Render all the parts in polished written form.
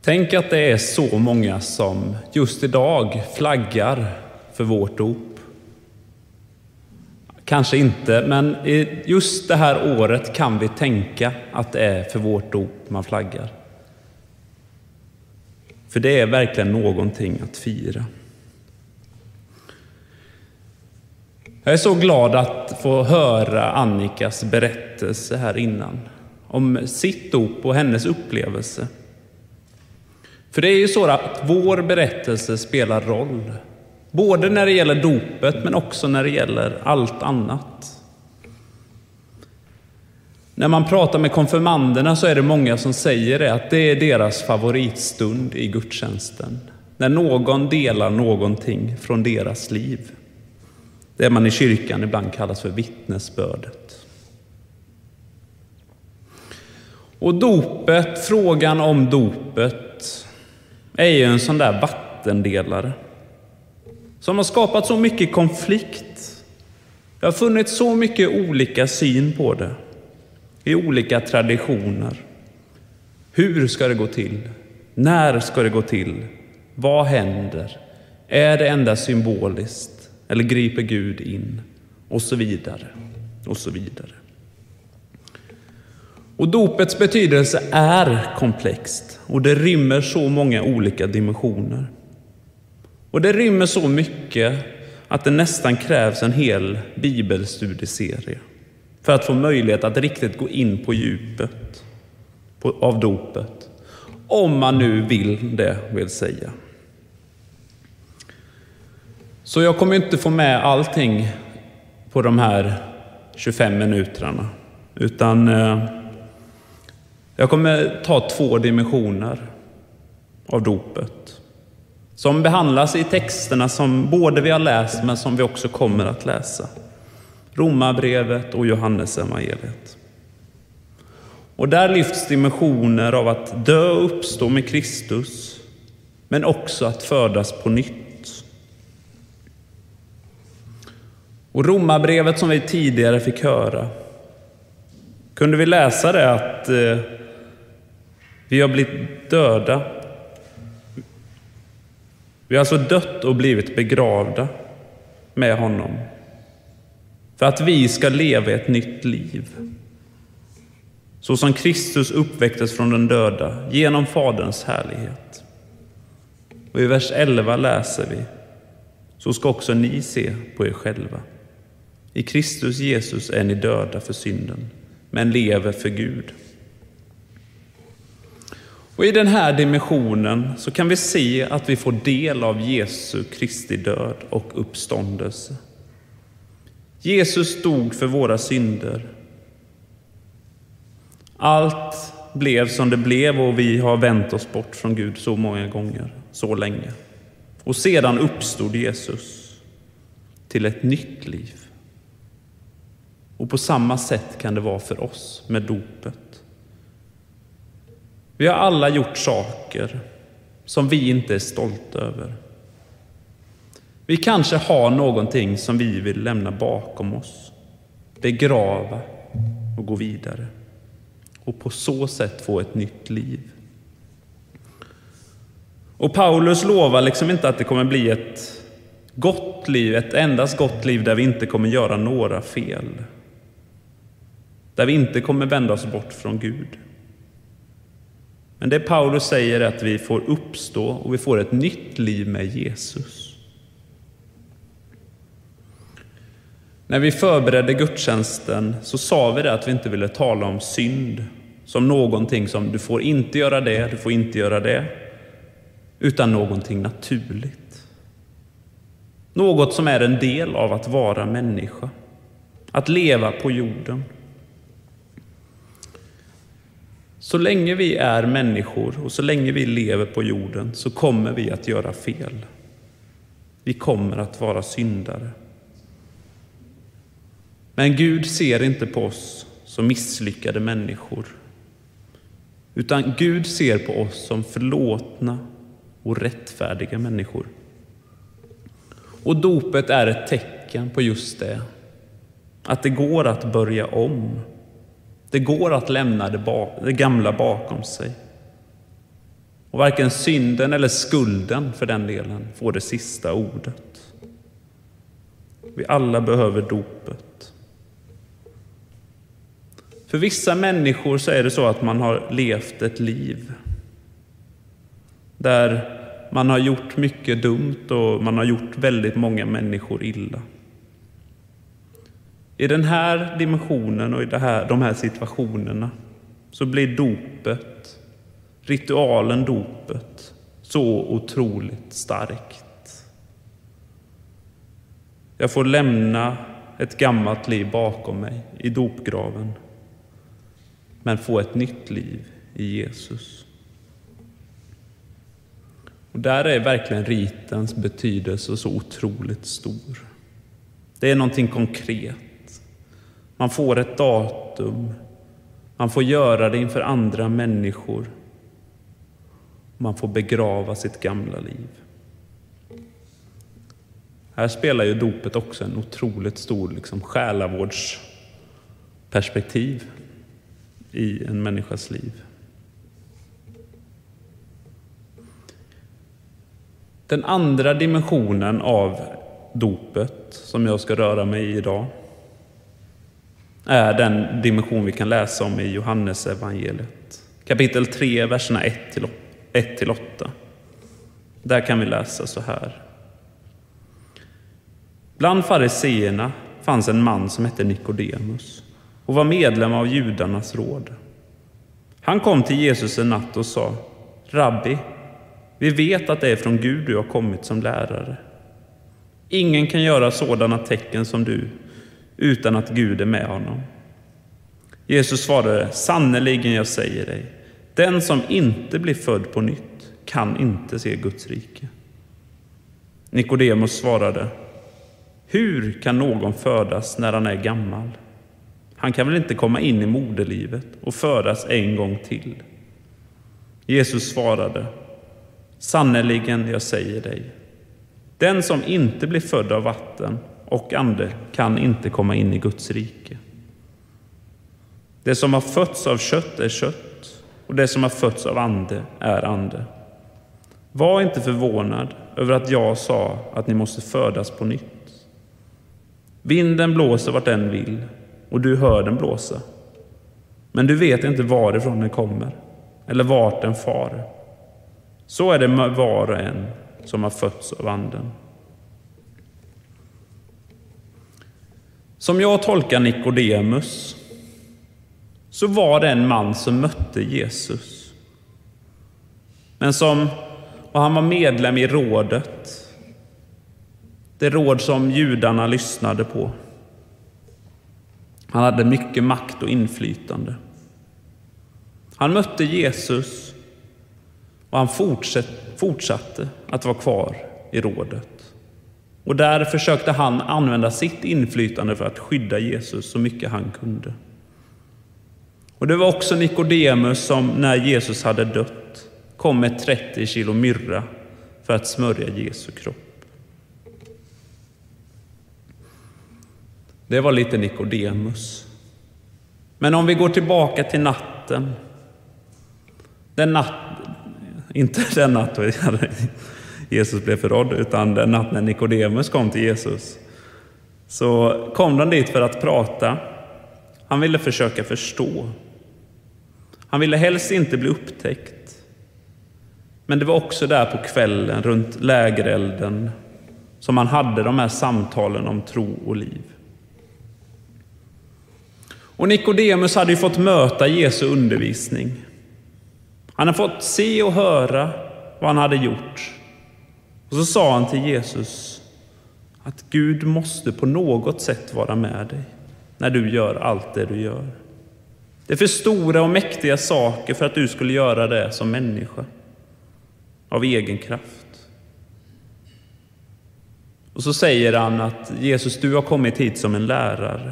Tänk att det är så många som just idag flaggar för vårt dop. Kanske inte, men just det här året kan vi tänka att det är för vårt dop man flaggar. För det är verkligen någonting att fira. Jag är så glad att få höra Annikas berättelse här innan om sitt dop och hennes upplevelse. För det är ju så att vår berättelse spelar roll. Både när det gäller dopet men också när det gäller allt annat. När man pratar med konfirmanderna så är det många som säger det, att det är deras favoritstund i gudstjänsten. När någon delar någonting från deras liv. Det man i kyrkan ibland kallas för vittnesbördet. Och dopet, frågan om dopet, är ju en sån där vattendelare som har skapat så mycket konflikt. Det har funnits så mycket olika syn på det i olika traditioner. Hur ska det gå till? När ska det gå till? Vad händer? Är det endast symboliskt? Eller griper Gud in? Och så vidare. Och så vidare. Och dopets betydelse är komplext. Och det rymmer så många olika dimensioner. Och det rymmer så mycket att det nästan krävs en hel bibelstudieserie för att få möjlighet att riktigt gå in på djupet av dopet. Om man nu vill säga. Så jag kommer inte få med allting på de här 25 minuterna. Utan jag kommer ta 2 dimensioner av dopet. Som behandlas i texterna som både vi har läst men som vi också kommer att läsa. Romarbrevet och Johannesevangeliet. Och där lyfts dimensioner av att dö och uppstå med Kristus. Men också att födas på nytt. Och Romarbrevet som vi tidigare fick höra. Kunde vi läsa det att vi har blivit döda. Vi har alltså dött och blivit begravda med honom. För att vi ska leva ett nytt liv. Så som Kristus uppväcktes från den döda genom Faderns härlighet. Och i vers 11 läser vi: så ska också ni se på er själva. I Kristus Jesus är ni döda för synden, men lever för Gud. Och i den här dimensionen så kan vi se att vi får del av Jesu Kristi död och uppståndelse. Jesus dog för våra synder. Allt blev som det blev och vi har vänt oss bort från Gud så många gånger, så länge. Och sedan uppstod Jesus till ett nytt liv. Och på samma sätt kan det vara för oss med dopet. Vi har alla gjort saker som vi inte är stolta över. Vi kanske har någonting som vi vill lämna bakom oss, begrava och gå vidare. Och på så sätt få ett nytt liv. Och Paulus lovar liksom inte att det kommer bli ett gott liv, ett endast gott liv där vi inte kommer göra några fel. Där vi inte kommer vända oss bort från Gud. Men det Paulus säger är att vi får uppstå och vi får ett nytt liv med Jesus. När vi förberedde gudstjänsten så sa vi det att vi inte ville tala om synd som någonting som du får inte göra det, du får inte göra det. Utan någonting naturligt. Något som är en del av att vara människa. Att leva på jorden. Så länge vi är människor och så länge vi lever på jorden så kommer vi att göra fel. Vi kommer att vara syndare. Men Gud ser inte på oss som misslyckade människor. Utan Gud ser på oss som förlåtna och rättfärdiga människor. Och dopet är ett tecken på just det. Att det går att börja om. Det går att lämna det gamla bakom sig. Och varken synden eller skulden för den delen får det sista ordet. Vi alla behöver dopet. För vissa människor så är det så att man har levt ett liv där man har gjort mycket dumt och man har gjort väldigt många människor illa. I den här dimensionen och i de här situationerna så blir dopet, ritualen dopet, så otroligt starkt. Jag får lämna ett gammalt liv bakom mig i dopgraven, men få ett nytt liv i Jesus. Och där är verkligen ritens betydelse så otroligt stor. Det är någonting konkret. Man får ett datum. Man får göra det inför andra människor. Man får begrava sitt gamla liv. Här spelar ju dopet också en otroligt stor själavårdsperspektiv i en människas liv. Den andra dimensionen av dopet som jag ska röra mig i idag är den dimension vi kan läsa om i Johannes evangeliet. Kapitel 3, verserna 1-8. Där kan vi läsa så här. Bland fariseerna fanns en man som hette Nikodemus och var medlem av judarnas råd. Han kom till Jesus en natt och sa: Rabbi, vi vet att det är från Gud du har kommit som lärare. Ingen kan göra sådana tecken som du utan att Gud är med honom. Jesus svarade: sannerligen jag säger dig, den som inte blir född på nytt kan inte se Guds rike. Nikodemus svarade: hur kan någon födas när han är gammal? Han kan väl inte komma in i moderlivet och födas en gång till? Jesus svarade: sannerligen jag säger dig, den som inte blir född av vatten och ande kan inte komma in i Guds rike. Det som har fötts av kött är kött, och det som har fötts av ande är ande. Var inte förvånad över att jag sa att ni måste födas på nytt. Vinden blåser vart den vill, och du hör den blåsa. Men du vet inte varifrån den kommer, eller vart den far. Så är det med var och en som har fötts av anden. Som jag tolkar Nikodemus, så var det en man som mötte Jesus. Och han var medlem i rådet. Det råd som judarna lyssnade på. Han hade mycket makt och inflytande. Han mötte Jesus och han fortsatte att vara kvar i rådet. Och där försökte han använda sitt inflytande för att skydda Jesus så mycket han kunde. Och det var också Nikodemus som, när Jesus hade dött, kom med 30 kilo myrra för att smörja Jesu kropp. Det var lite Nikodemus. Men om vi går tillbaka till natten. Inte den natt Jesus blev förrådd, utan den natt när Nikodemus kom till Jesus. Så kom de dit för att prata. Han ville försöka förstå. Han ville helst inte bli upptäckt. Men det var också där på kvällen runt lägerelden som han hade de här samtalen om tro och liv. Och Nikodemus hade ju fått möta Jesu undervisning. Han hade fått se och höra vad han hade gjort. Och så sa han till Jesus att Gud måste på något sätt vara med dig när du gör allt det du gör. Det är för stora och mäktiga saker för att du skulle göra det som människa av egen kraft. Och så säger han att Jesus, du har kommit hit som en lärare.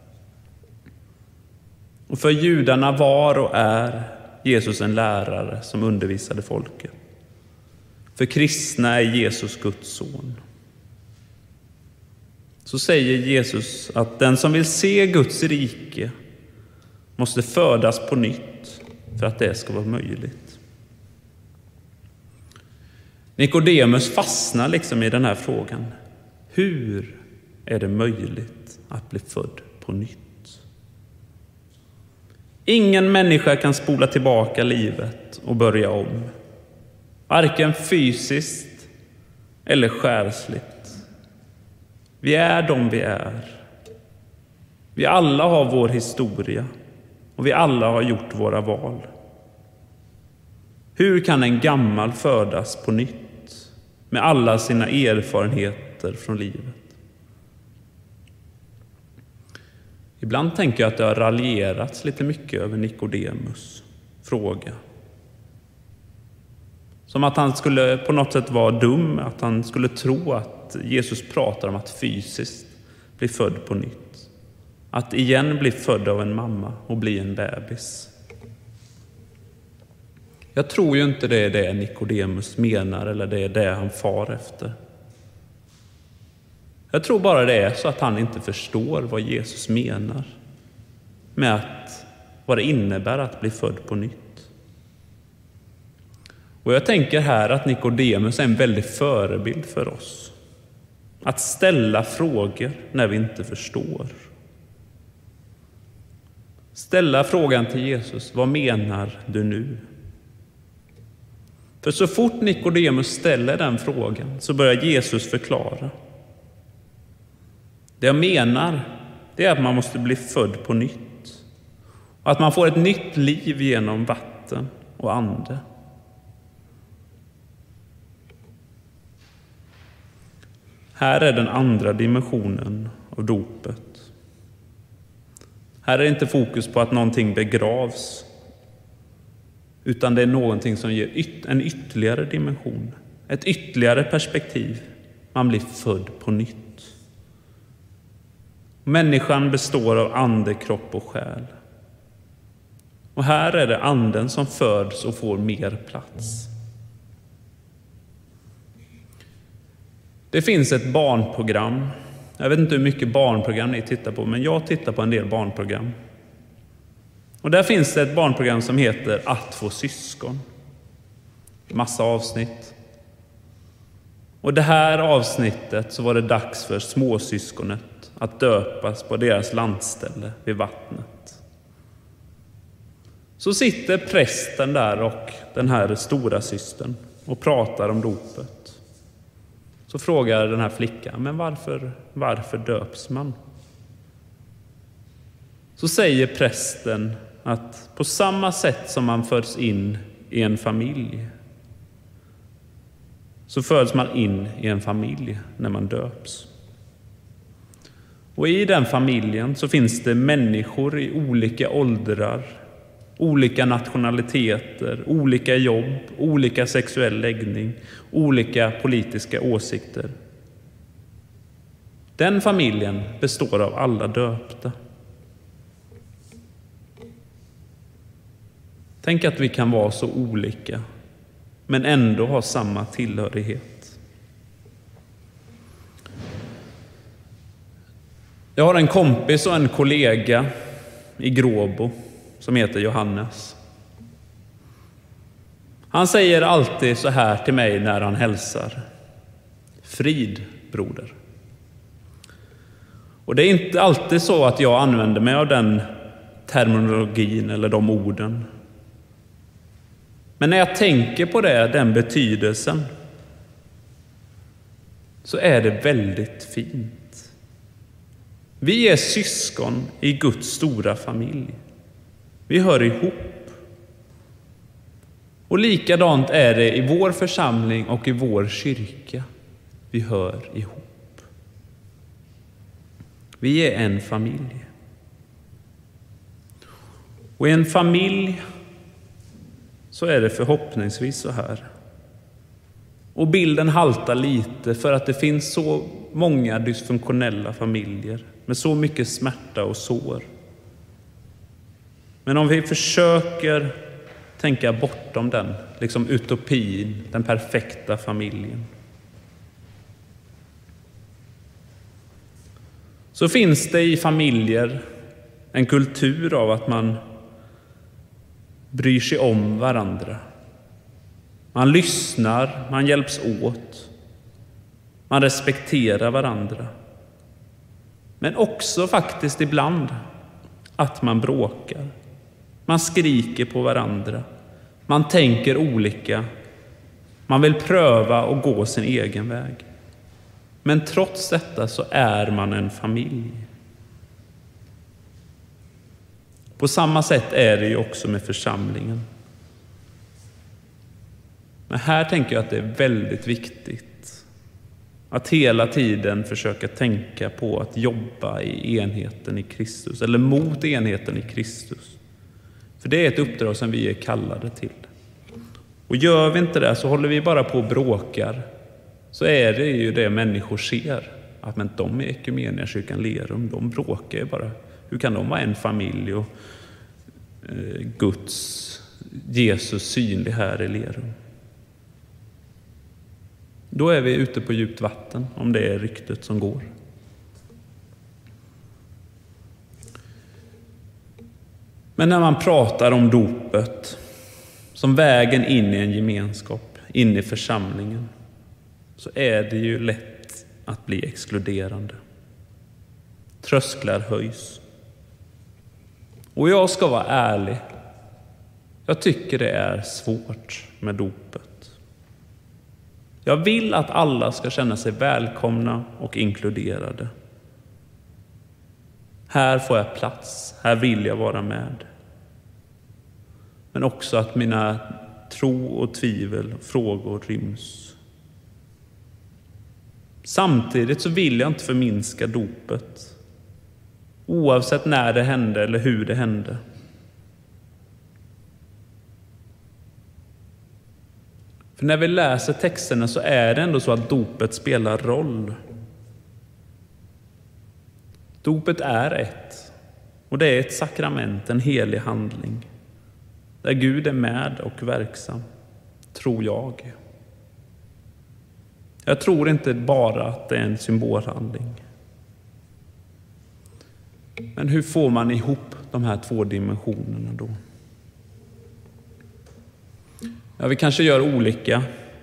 Och för judarna var och är Jesus en lärare som undervisade folket. För kristna är Jesus Guds son. Så säger Jesus att den som vill se Guds rike måste födas på nytt för att det ska vara möjligt. Nikodemus fastnar liksom i den här frågan. Hur är det möjligt att bli född på nytt? Ingen människa kan spola tillbaka livet och börja om. Varken fysiskt eller själsligt. Vi är de vi är. Vi alla har vår historia och vi alla har gjort våra val. Hur kan en gammal födas på nytt med alla sina erfarenheter från livet? Ibland tänker jag att det har raljerats lite mycket över Nikodemus fråga. Som att han skulle på något sätt vara dum, att han skulle tro att Jesus pratar om att fysiskt bli född på nytt. Att igen bli född av en mamma och bli en bebis. Jag tror ju inte det är det Nikodemus menar eller det är det han far efter. Jag tror bara det är så att han inte förstår vad Jesus menar med vad det innebär att bli född på nytt. Och jag tänker här att Nikodemus är en väldig förebild för oss. Att ställa frågor när vi inte förstår. Ställa frågan till Jesus, vad menar du nu? För så fort Nikodemus ställer den frågan så börjar Jesus förklara. Det jag menar, det är att man måste bli född på nytt. Och att man får ett nytt liv genom vatten och ande. Här är den andra dimensionen av dopet. Här är det inte fokus på att någonting begravs, utan det är någonting som ger en ytterligare dimension, ett ytterligare perspektiv. Man blir född på nytt. Människan består av ande, kropp och själ. Och här är det anden som föds och får mer plats. Det finns ett barnprogram. Jag vet inte hur mycket barnprogram ni tittar på, men jag tittar på en del barnprogram. Och där finns det ett barnprogram som heter Att få syskon. Massa avsnitt. Och det här avsnittet så var det dags för småsyskonet att döpas på deras landställe vid vattnet. Så sitter prästen där och den här stora systern och pratar om dopet. Så frågar den här flickan, men varför döps man? Så säger prästen att på samma sätt som man föds in i en familj, så föds man in i en familj när man döps. Och i den familjen så finns det människor i olika åldrar, olika nationaliteter, olika jobb, olika sexuell läggning, olika politiska åsikter. Den familjen består av alla döpta. Tänk att vi kan vara så olika, men ändå ha samma tillhörighet. Jag har en kompis och en kollega i Gråbo som heter Johannes. Han säger alltid så här till mig när han hälsar: Frid, broder. Och det är inte alltid så att jag använder mig av den terminologin eller de orden. Men när jag tänker på det, den betydelsen, så är det väldigt fint. Vi är syskon i Guds stora familj. Vi hör ihop. Och likadant är det i vår församling och i vår kyrka. Vi hör ihop. Vi är en familj. Och i en familj så är det förhoppningsvis så här. Och bilden haltar lite för att det finns så många dysfunktionella familjer med så mycket smärta och sår. Men om vi försöker tänka bortom den, liksom utopin, den perfekta familjen, så finns det i familjer en kultur av att man bryr sig om varandra. Man lyssnar, man hjälps åt. Man respekterar varandra. Men också faktiskt ibland att man bråkar. Man skriker på varandra. Man tänker olika. Man vill pröva och gå sin egen väg. Men trots detta så är man en familj. På samma sätt är det ju också med församlingen. Men här tänker jag att det är väldigt viktigt att hela tiden försöka tänka på att jobba i enheten i Kristus, eller mot enheten i Kristus. För det är ett uppdrag som vi är kallade till. Och gör vi inte det så håller vi bara på och bråkar. Så är det ju det människor ser. Att men de i Equmeniakyrkan Lerum, de bråkar ju bara. Hur kan de vara en familj och Jesus synlig här i Lerum? Då är vi ute på djupt vatten, om det är ryktet som går. Men när man pratar om dopet som vägen in i en gemenskap, in i församlingen, så är det ju lätt att bli exkluderande. Trösklar höjs. Och jag ska vara ärlig. Jag tycker det är svårt med dopet. Jag vill att alla ska känna sig välkomna och inkluderade. Här får jag plats. Här vill jag vara med. Men också att mina tro och tvivel och frågor ryms. Samtidigt så vill jag inte förminska dopet. Oavsett när det hände eller hur det hände. För när vi läser texterna så är det ändå så att dopet spelar roll. Dopet är ett. Och det är ett sakrament, en helig handling. Där Gud är med och verksam, tror jag. Jag tror inte bara att det är en symbolhandling. Men hur får man ihop de här två dimensionerna då? Ja, vi kanske gör olika.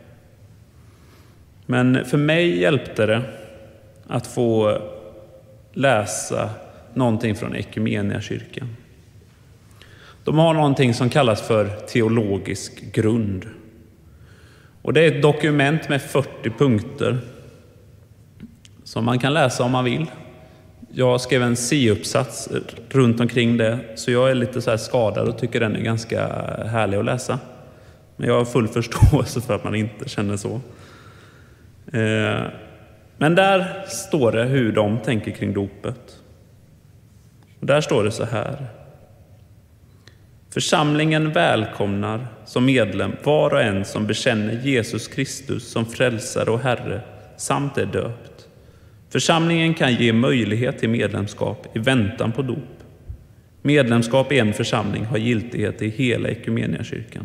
Men för mig hjälpte det att få läsa någonting från Equmeniakyrkan. De har någonting som kallas för teologisk grund. Och det är ett dokument med 40 punkter som man kan läsa om man vill. Jag skrev en C-uppsats runt omkring det, så jag är lite så här skadad och tycker den är ganska härlig att läsa. Men jag har full förståelse för att man inte känner så. Men där står det hur de tänker kring dopet. Och där står det så här. Församlingen välkomnar som medlem var och en som bekänner Jesus Kristus som frälsare och Herre samt är döpt. Församlingen kan ge möjlighet till medlemskap i väntan på dop. Medlemskap i en församling har giltighet i hela Equmeniakyrkan.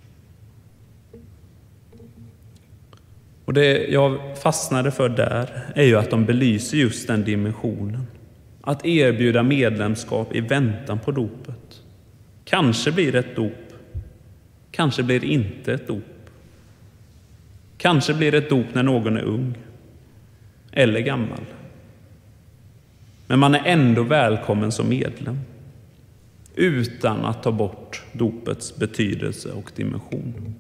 Och det jag fastnade för där är ju att de belyser just den dimensionen. Att erbjuda medlemskap i väntan på dopet. Kanske blir det ett dop. Kanske blir det inte ett dop. Kanske blir det ett dop när någon är ung. Eller gammal. Men man är ändå välkommen som medlem. Utan att ta bort dopets betydelse och dimension.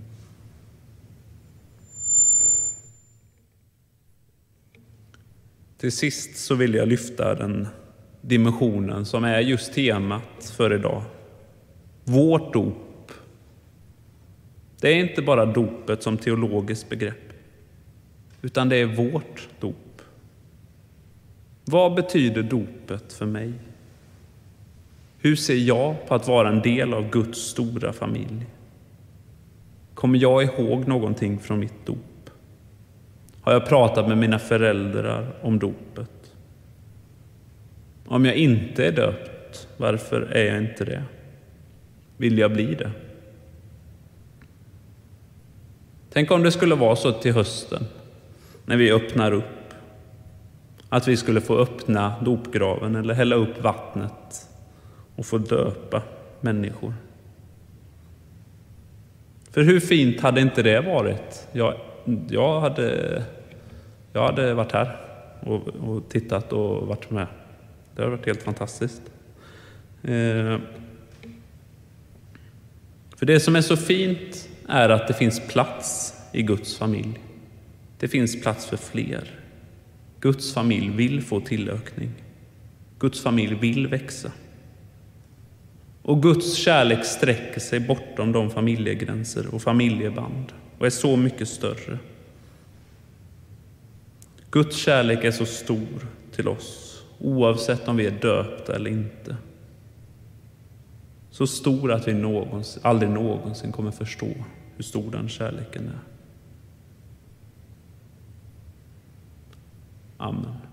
Till sist så vill jag lyfta den dimensionen som är just temat för idag. Vårt dop. Det är inte bara dopet som teologiskt begrepp, utan det är vårt dop. Vad betyder dopet för mig? Hur ser jag på att vara en del av Guds stora familj? Kommer jag ihåg någonting från mitt dop? Har jag pratat med mina föräldrar om dopet? Om jag inte är döpt, varför är jag inte det? Vill jag bli det? Tänk om det skulle vara så till hösten, när vi öppnar upp, att vi skulle få öppna dopgraven eller hälla upp vattnet och få döpa människor. För hur fint hade inte det varit? Jag hade varit här och tittat och varit med. Det har varit helt fantastiskt. För det som är så fint är att det finns plats i Guds familj. Det finns plats för fler. Guds familj vill få tillökning. Guds familj vill växa. Och Guds kärlek sträcker sig bortom de familjegränser och familjeband och är så mycket större. Guds kärlek är så stor till oss, oavsett om vi är döpta eller inte. Så stor att vi aldrig någonsin kommer förstå hur stor den kärleken är. Amen.